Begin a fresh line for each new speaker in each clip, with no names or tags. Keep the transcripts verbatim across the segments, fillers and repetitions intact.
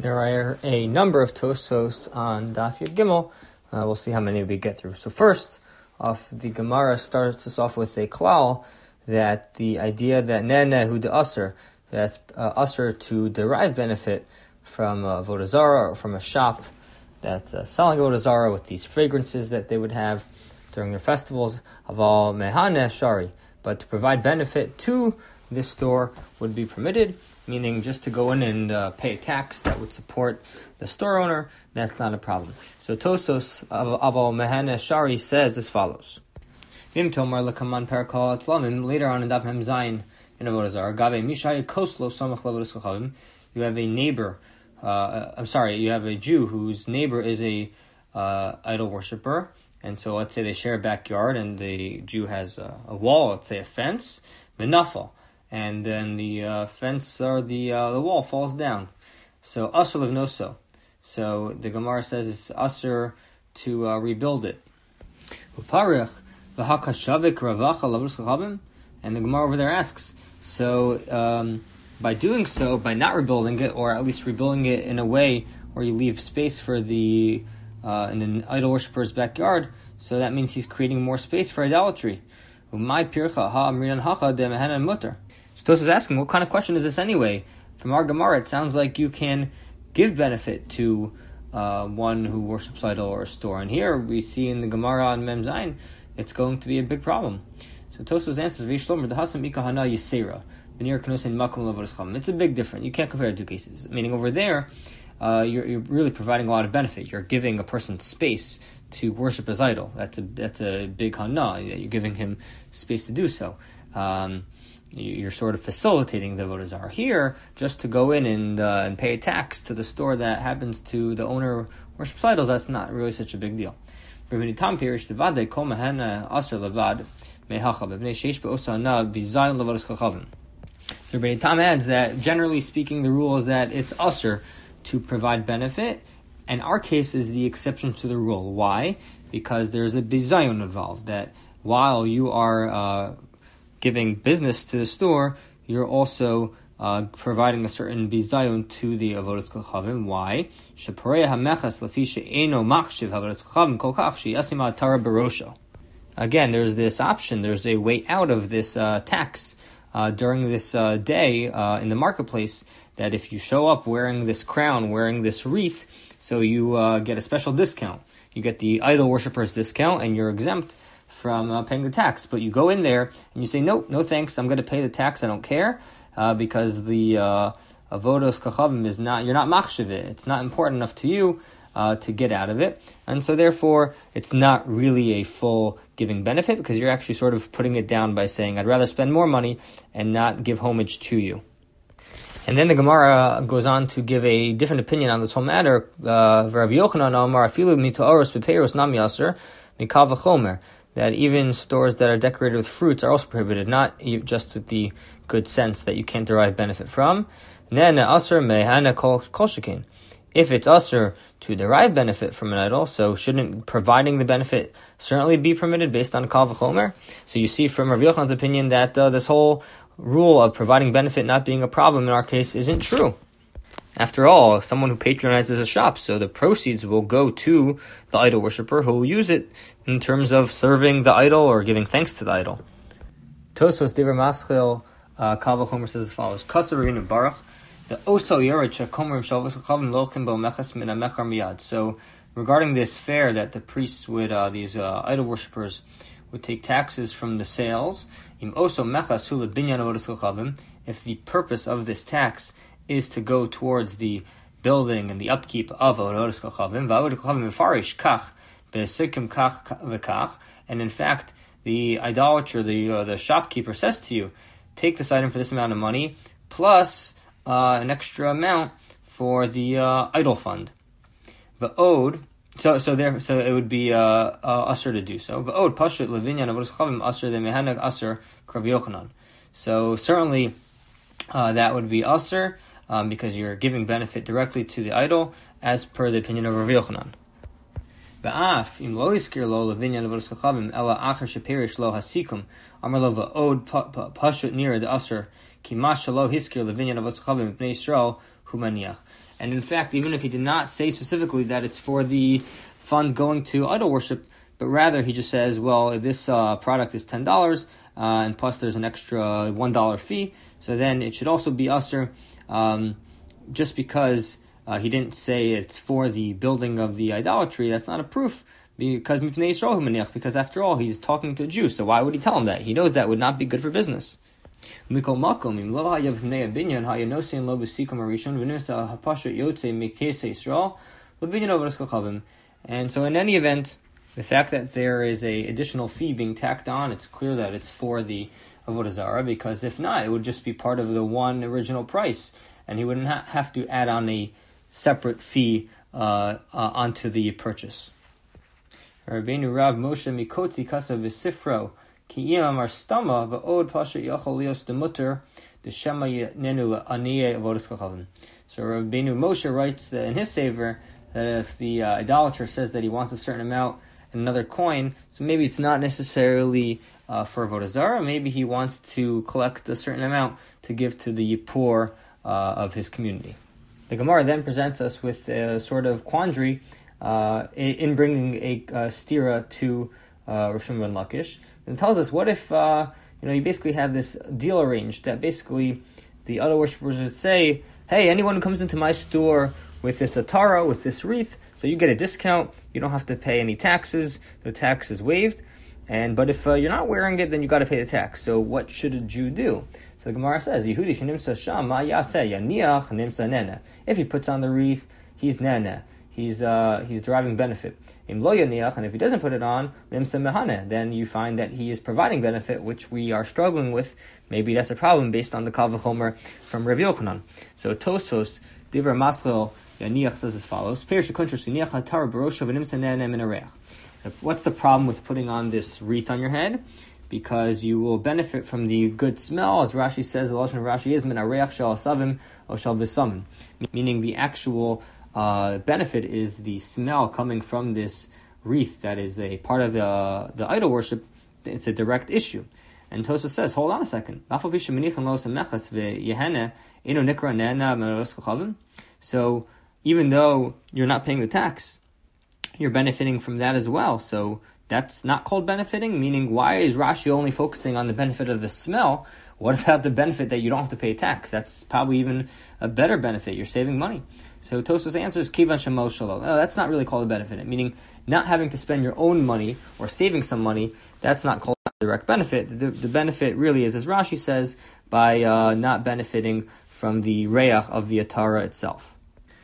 There are a number of Tosos on Daf Yud Gimel. Uh, we'll see how many we get through. So first off, the Gemara starts us off with a klal that the idea that nene hu de aser, that's uh, aser to derive benefit from uh, avodah zarah or from a shop that's uh, selling avodah zarah with these fragrances that they would have during their festivals, aval mehane shari, but to provide benefit to this store would be permitted, meaning just to go in and uh, pay a tax that would support the store owner. That's not a problem. So Tosos aval mehane shari says as follows. Vim tomar lekaman parakol atlamim, later on in Daf Mem Zayin in avodah zarah, gabe mishay koslo samach lavodas chachavim, you have a neighbor, uh, I'm sorry, you have a Jew whose neighbor is a uh, idol worshiper. And so let's say they share a backyard and the Jew has a, a wall, let's say a fence, menafal, and then the uh, fence or the uh, the wall falls down. So asur livnoso. So the Gemara says it's asur to uh, rebuild it. Uparich v'hakashavik ravacha lavus chachavim, and the Gemara over there asks, so um, by doing so, by not rebuilding it, or at least rebuilding it in a way where you leave space for the Uh, in the idol worshipper's backyard, so that means he's creating more space for idolatry. So Tosos is asking, what kind of question is this anyway? From our Gemara, it sounds like you can give benefit to uh, one who worships idol or a store. And here we see in the Gemara on Mem Zayin, it's going to be a big problem. So Tosos answers, it's a big difference. You can't compare the two cases. Meaning over there, Uh, you're, you're really providing a lot of benefit. You're giving a person space to worship his idol. That's a that's a big hana. You're giving him space to do so. Um, you're sort of facilitating the avodah zarah. Here, just to go in and uh, and pay a tax to the store that happens to the owner worships idols, that's not really such a big deal. So Rabbi Tam adds that generally speaking, the rule is that it's asur to provide benefit, and our case is the exception to the rule. Why? Because there's a bizayon involved, that while you are uh, giving business to the store, you're also uh, providing a certain bizayon to the avodas kochavim. Why? Again, there's this option, there's a way out of this uh, tax uh, during this uh, day uh, in the marketplace, that if you show up wearing this crown, wearing this wreath, so you uh, get a special discount. You get the idol worshippers discount, and you're exempt from uh, paying the tax. But you go in there, and you say, no, no thanks, I'm going to pay the tax, I don't care, uh, because the uh, avodos kochavim is not, you're not machshav it. It's not important enough to you uh, to get out of it. And so therefore, it's not really a full giving benefit, because you're actually sort of putting it down by saying, I'd rather spend more money and not give homage to you. And then the Gemara goes on to give a different opinion on this whole matter. Uh, that even stores that are decorated with fruits are also prohibited, not just with the good sense that you can't derive benefit from. If it's asur to derive benefit from an idol, so shouldn't providing the benefit certainly be permitted based on kal v'chomer? So you see from Rav Yochanan's opinion that uh, this whole rule of providing benefit not being a problem in our case isn't true. After all, someone who patronizes a shop, so the proceeds will go to the idol worshiper who will use it in terms of serving the idol or giving thanks to the idol. Tosos Divrei Maschil uh, Kal V'chomer says as follows: Kasav Ravina Baruch, the Oso Yered Shekomer Shavos Chavim Lochem Bo Mechas Min HaMechar Miyad. So regarding this fair that the priests would, uh, these uh, idol worshippers would take taxes from the sales, Im Oso Mechas Hu Lebinyan Avodas Chavim, if the purpose of this tax is to go towards the building and the upkeep of Avodas Chavim, V'Avodas Chavim Mefarish Kach Be'Sikim Kach V'Kach, and in fact the idolater, the uh, the shopkeeper says to you, take this item for this amount of money plus uh, an extra amount for the uh, idol fund. V'od, so so there, so it would be uh, uh, asur to do so. V'od pashut levinyan avodas chavim asur de mehanag asur krav Yochanan. So certainly uh, that would be asur um, because you're giving benefit directly to the idol, as per the opinion of Rav Yochanan. Ba'af im lo iskir lo levinyan avodas chavim ela acher sheperish lo hasikum amar lo va'od pashut nira de asur kimash lo hiskir levinyan avodas chavim bnei Yisrael humaniach. And in fact, even if he did not say specifically that it's for the fund going to idol worship, but rather he just says, well, this uh, product is ten dollars, uh, and plus there's an extra one dollar fee, so then it should also be usher, um, just because uh, he didn't say it's for the building of the idolatry. That's not a proof, because because after all, he's talking to a Jew, so why would he tell him that? He knows that would not be good for business. And so in any event, the fact that there is a additional fee being tacked on, it's clear that it's for the Avodah Zarah, because if not, it would just be part of the one original price, and he wouldn't ha- have to add on a separate fee uh, uh, onto the purchase. Rabbeinu Rav Moshe Mikotzi Kasa V'Sifro Ki Im Amar Stama V'Od Pasha Yachol Lios Demuter D'Shema Nenu L'Aniyeh Avodas Kachavim. So Rabbeinu Moshe writes that in his sefer that if the uh, idolater says that he wants a certain amount in another coin, so maybe it's not necessarily uh, for Avodah Zarah, maybe he wants to collect a certain amount to give to the poor uh, of his community. The Gemara then presents us with a sort of quandary uh, in bringing a uh, stira to uh, Rav Shimon ben Lakish, and tells us, what if uh, you know you basically have this deal arranged that basically the other worshippers would say, hey, anyone who comes into my store with this atara, with this wreath, so you get a discount, you don't have to pay any taxes, the tax is waived, and but if uh, you're not wearing it, then you got to pay the tax. So what should a Jew do? So the Gemara says, Yehudi shenimsa sham ma yaseh yaniach nimsa nena. If he puts on the wreath, he's nena. He's uh, he's deriving benefit. Im lo yaniach, and if he doesn't put it on, nimsa mehane, then you find that he is providing benefit, which we are struggling with. Maybe that's a problem based on the Kal V'chomer from Rav Yochanan. So Tosfos, Divrei Maschil Yaniach says as follows: what's the problem with putting on this wreath on your head? Because you will benefit from the good smell, as Rashi says. The lashon of Rashi is min areach shel asavim or shel besamim, meaning the actual uh, benefit is the smell coming from this wreath that is a part of the the idol worship. It's a direct issue. And Tosa says, hold on a second. So even though you're not paying the tax, you're benefiting from that as well. So that's not called benefiting, meaning why is Rashi only focusing on the benefit of the smell? What about the benefit that you don't have to pay tax? That's probably even a better benefit. You're saving money. So Tosfos answers, Kivan Shemo Shalo. No, that's not really called a benefit, meaning not having to spend your own money or saving some money, that's not called a direct benefit. The, the benefit really is, as Rashi says, by uh, not benefiting from the reyach of the atara itself.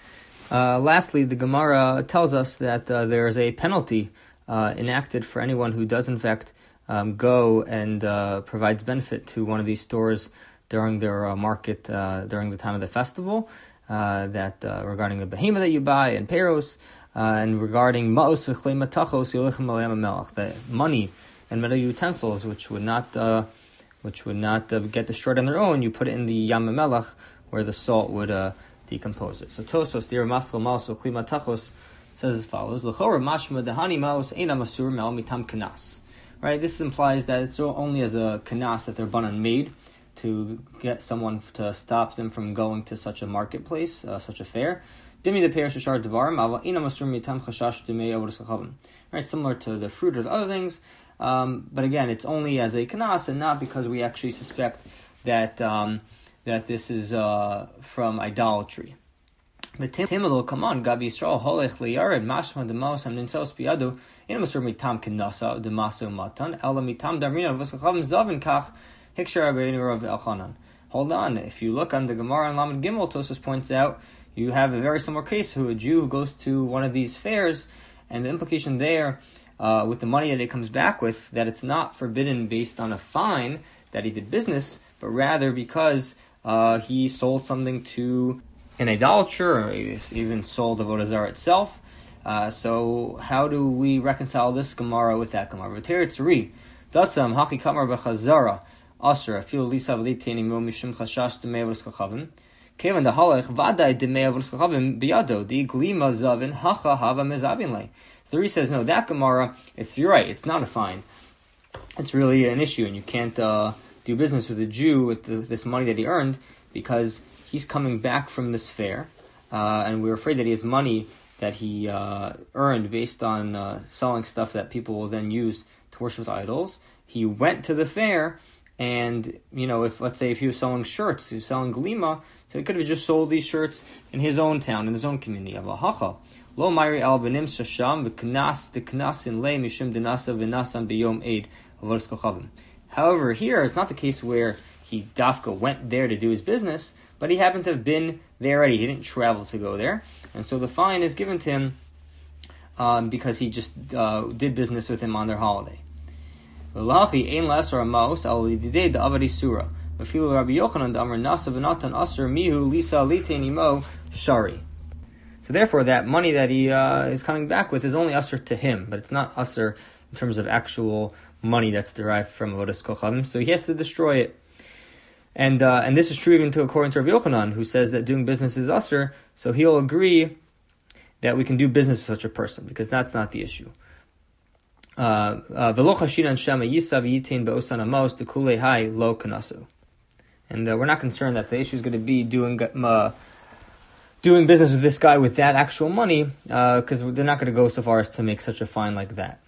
Uh, lastly, the Gemara tells us that uh, there is a penalty uh, enacted for anyone who does in fact um, go and uh, provides benefit to one of these stores during their uh, market, uh, during the time of the festival, uh, that uh, regarding the behemoth that you buy and peros, uh, and regarding ma'os v'chlei matachos yolechem alayam melech, the money and metal utensils which would not uh, which would not uh, get destroyed on their own, you put it in the yam melech where the salt would uh, decompose it. So Tosos, Dir Maschil Maos V'Kli Matachos, says as follows: L'chora mashma dehani maos eina masur mel mitam kanas. Right, this implies that it's only as a kanas that they're banan made to get someone to stop them from going to such a marketplace, uh, such a fair. Dimi the pear shashar devarim ava eina masur mitam chashash demei avodas kachavim. Right, similar to the fruit or the other things, um, but again, it's only as a kanas and not because we actually suspect that. Um, that this is uh, from idolatry. The Timelo, come on, Gabi Yisrael, Holech Liyared, Mashma Demos, and Ninsos Biadu, in Masur Mitam Kinasa, Demasu Matan, Ela Mitam Darmina, Vasachavim Zavin Kach, Hikshar Abenu Rav Elchanan. Hold on, if you look on the Gemara and Lamed Gimel, Tosfos points out, you have a very similar case who a Jew who goes to one of these fairs, and the implication there, uh, with the money that it comes back with, that it's not forbidden based on a fine that he did business, but rather because Uh, he sold something to an idolater, or even sold the Avodah Zarah itself. Uh, so how do we reconcile this Gemara with that Gemara? V'teretzuri, dasam haki kamar b'chazara asra fil lisav liteni mo mishum chashash demei avodas kachavim. Kevan dahalech vaday demei avodas kachavim biyado di glima zavin hacha hava mezabin lei. The Ri says no, that Gemara, it's you're right, it's not a fine. It's really an issue, and you can't. Uh, do business with a Jew with the, this money that he earned, because he's coming back from this fair, uh, and we're afraid that he has money that he uh, earned based on uh, selling stuff that people will then use to worship idols. He went to the fair, and, you know, if, let's say, if he was selling shirts, he was selling glima, so he could have just sold these shirts in his own town, in his own community. Avahacha. Lo Mairi al Benim Shasham, the Knas, the Knasin Le, Mishim Dinasa, Vinasam Biyom Aid, Avodas Kochavim. However, here, it's not the case where he, Dafka, went there to do his business, but he happened to have been there already. He didn't travel to go there. And so the fine is given to him um, because he just uh, did business with him on their holiday. V'lachi ein la'asar amos al lididei da'avari surah. V'filu Rabbi Yochanan da'amar nasa v'natan asar mihu lisa litein imo shari. So therefore, that money that he uh, is coming back with is only asr to him, but it's not asr in terms of actual money that's derived from avodas kochavim. So he has to destroy it. And uh, and this is true even to according to Rabbi Yochanan, who says that doing business is asr, so he'll agree that we can do business with such a person, because that's not the issue. Uh, uh, and uh, we're not concerned that the issue is going to be doing uh, doing business with this guy with that actual money, because uh, they're not going to go so far as to make such a fine like that.